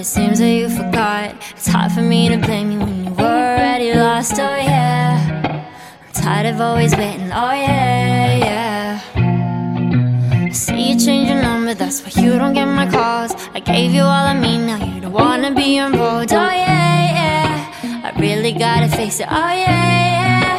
it seems that you forgot. It's hard for me to blame you when you were already lost, oh yeah. I'm tired of always waiting, oh yeah, yeah. I see you change your number, that's why you don't get my calls. I gave you all of me, now you don't wanna be involved, oh yeah, yeah. I really gotta face it, oh yeah, yeah.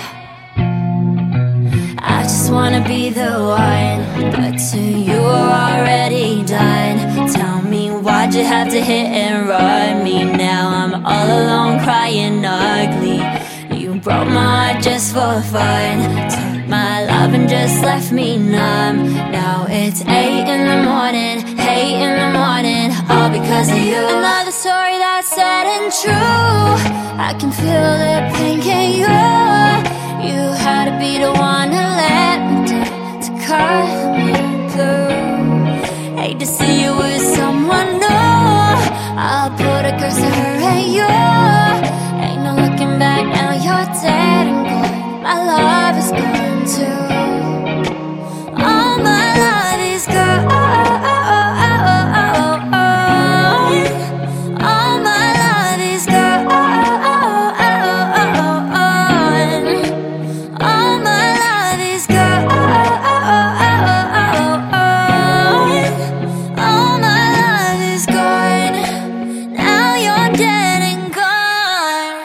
I just wanna be the one, but to you are already done. Tell me, why'd you have to hit and run me? Now I'm all alone crying ugly. You broke my heart just for fun, took my love and just left me numb. Now it's 8 in the morning, 8 in the morning, all because of you. Another story that's sad and true. I can feel the pain, can you? You had to be the one to let me down, to cut me through. Hate to see you with someone new. I'll put a curse to her and you. Ain't no looking back, now you're dead and gone. My love is gone too. All my love is gone. All my love is gone. All my love is gone. All my love is gone. Now you're dead and gone.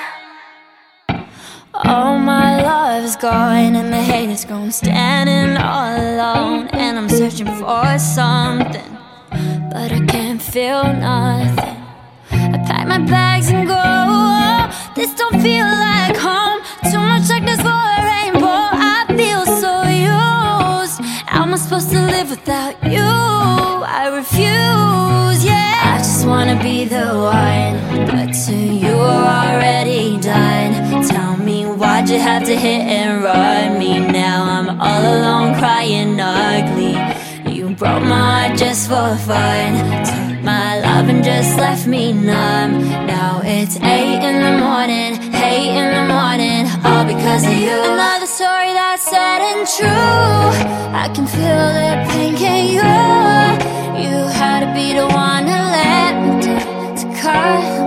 All my love is gone, and the hate is gone. Standing all alone, and I'm searching for something, but I can't feel nothing. I pack my bags and go. This don't feel like home. Too much darkness for a rainbow. I feel so used. How am I supposed to live without you? I refuse, yeah. I just wanna be the one, but to you are already done. Tell me, why'd you have to hit and run me? Now I'm all alone crying ugly. You broke my heart just for fun, took my love and just left me numb. Now it's 8 in the morning, 8 in the morning, all because of you. Another story that's sad and true. I can feel the pain, can you? You had to be the one to let me down, to cut